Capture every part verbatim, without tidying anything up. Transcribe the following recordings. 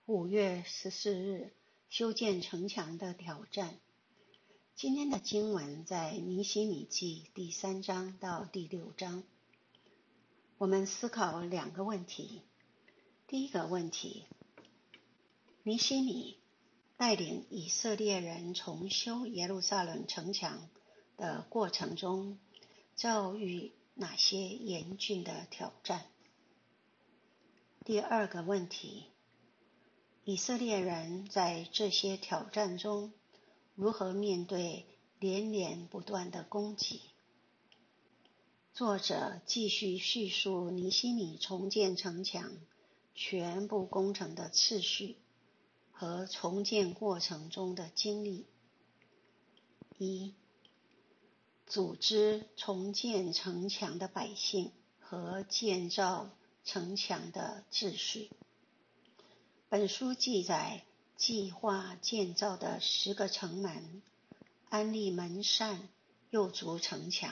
五月十四日，修建城墙的挑战。今天的经文在尼希米记第三章到第六章。我们思考两个问题。第一个问题，尼希米带领以色列人重修耶路撒冷城墙的过程中，遭遇哪些严峻的挑战？第二个问题，以色列人在这些挑战中如何面对连连不断的攻击？作者继续叙述尼希米重建城墙全部工程的次序和重建过程中的经历。一、组织重建城墙的百姓和建造城墙的秩序。本书记载计划建造的十个城门，安立门扇，又筑城墙。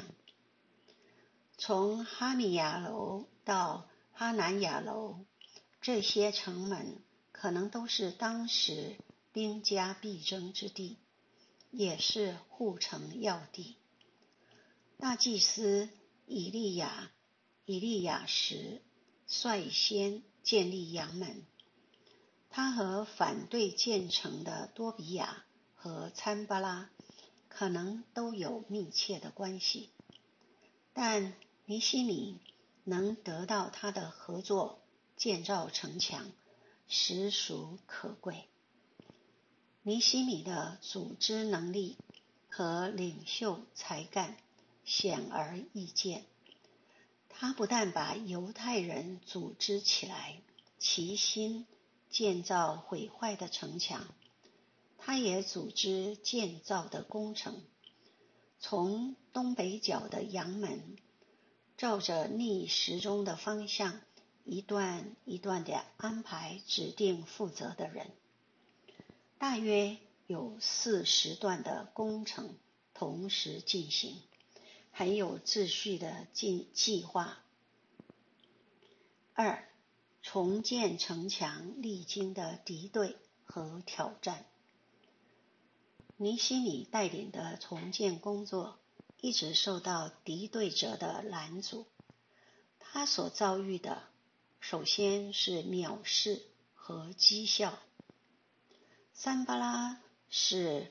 从哈米亚楼到哈南亚楼，这些城门可能都是当时兵家必争之地，也是护城要地。大祭司以利亚、以利亚时率先建立阳门。他和反对建成的多比亚和参巴拉可能都有密切的关系，但尼希米能得到他的合作建造城墙，实属可贵。尼希米的组织能力和领袖才干显而易见，他不但把犹太人组织起来，齐心建造毁坏的城墙，他也组织建造的工程。从东北角的阳门，照着逆时钟的方向，一段一段地安排指定负责的人。大约有四十段的工程同时进行，很有秩序的计划。二、重建城墙历经的敌对和挑战。尼希米带领的重建工作一直受到敌对者的拦阻。他所遭遇的，首先是藐视和讥笑。参巴拉是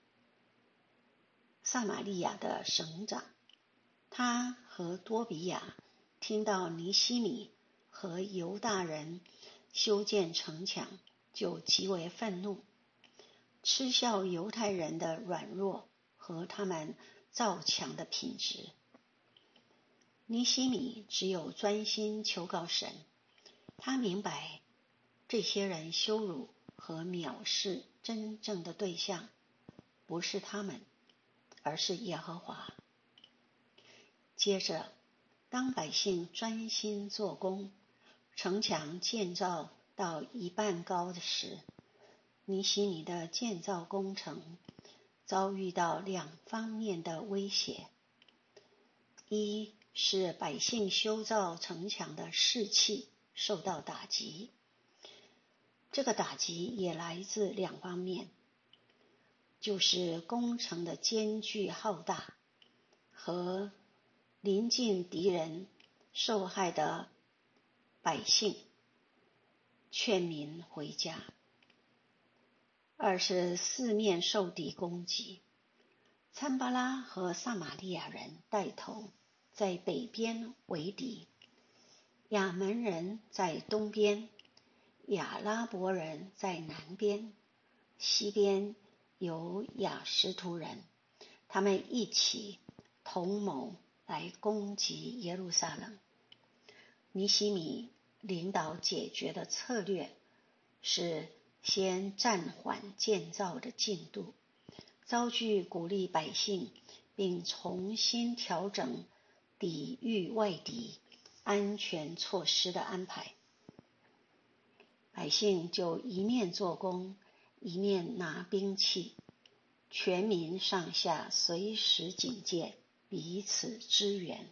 撒玛利亚的省长，他和多比亚听到尼希米和犹大人修建城墙，就极为愤怒，嗤笑犹太人的软弱和他们造墙的品质。尼希米只有专心求告神，他明白这些人羞辱和藐视真正的对象不是他们，而是耶和华。接着，当百姓专心做工，城墙建造到一半高时，尼希米的建造工程遭遇到两方面的威胁。一是百姓修造城墙的士气受到打击，这个打击也来自两方面，就是工程的艰巨浩大和临近敌人受害的百姓劝民回家。二是四面受敌攻击，参巴拉和撒玛利亚人带头在北边为敌，亚门人在东边，亚拉伯人在南边，西边有亚实突人，他们一起同谋来攻击耶路撒冷。尼希米领导解决的策略是先暂缓建造的进度，遭拒鼓励百姓，并重新调整抵御外敌安全措施的安排。百姓就一面做工，一面拿兵器，全民上下随时警戒，彼此支援。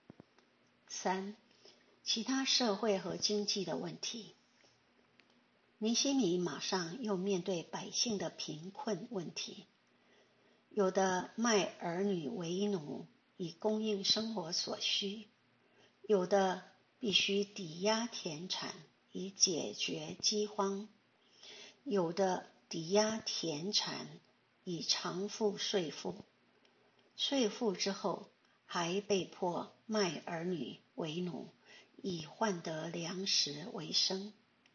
三、其他社会和经济的问题。 尼希米马上又面对百姓的贫困问题，有的卖儿女为奴以供应生活所需，有的必须抵押田产以解决饥荒，有的抵押田产以偿付税负，税负之后还被迫卖儿女为奴，以换得粮食为生。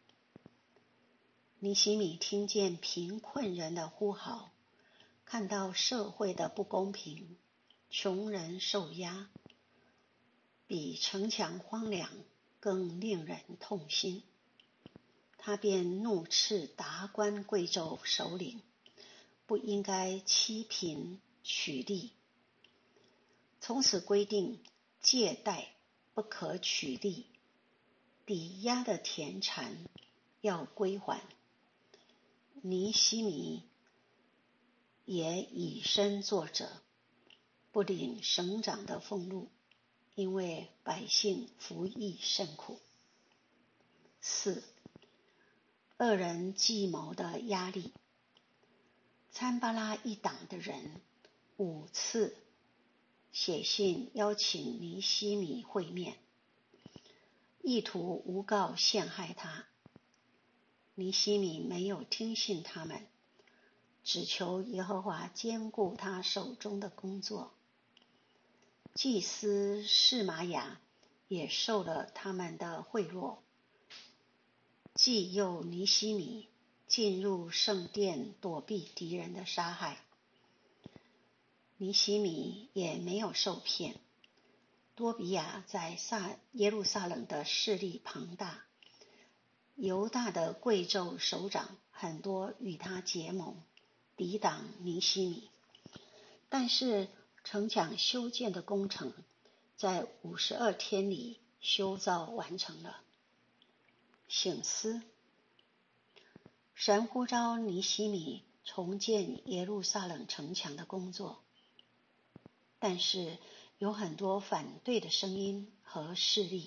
尼希米听见贫困人的呼号，看到社会的不公平，穷人受压，比城墙荒凉更令人痛心。他便怒斥达官贵胄首领不应该欺贫取利，从此规定借贷不可取利，抵押的田产要归还。尼希米也以身作则，不领省长的俸禄，因为百姓服役甚苦。四、恶人计谋的压力。参巴拉一党的人五次写信邀请尼希米会面，意图诬告陷害他。尼希米没有听信他们，只求耶和华兼顾他手中的工作。祭司示玛雅也受了他们的贿赂，既诱尼希米进入圣殿躲避敌人的杀害。尼希米也没有受骗。多比亚在撒耶路撒冷的势力庞大，犹大的贵胄首长很多与他结盟，抵挡尼希米。但是城墙修建的工程在五十二天里修造完成了。省思，神呼召尼希米重建耶路撒冷城墙的工作，但是有很多反对的声音和势力。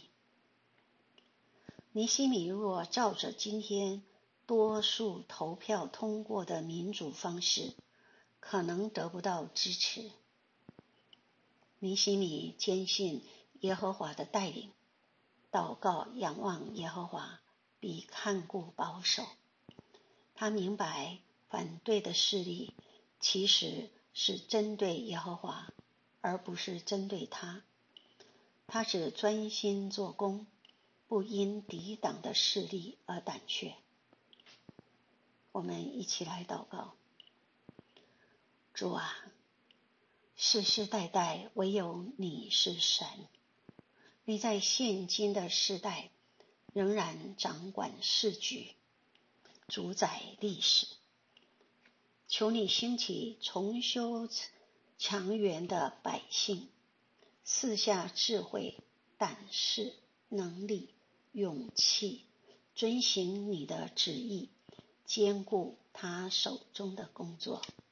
尼希米若照着今天多数投票通过的民主方式，可能得不到支持。尼希米坚信耶和华的带领，祷告仰望耶和华，比看顾保守。他明白反对的势力其实是针对耶和华，而不是针对他。他只专心做工，不因抵挡的势力而胆怯。我们一起来祷告。主啊，世世代代唯有你是神，你在现今的世代仍然掌管世局，主宰历史。求你兴起重修墙垣的百姓，赐下智慧、胆识、能力、勇气，遵行你的旨意，兼顾他手中的工作。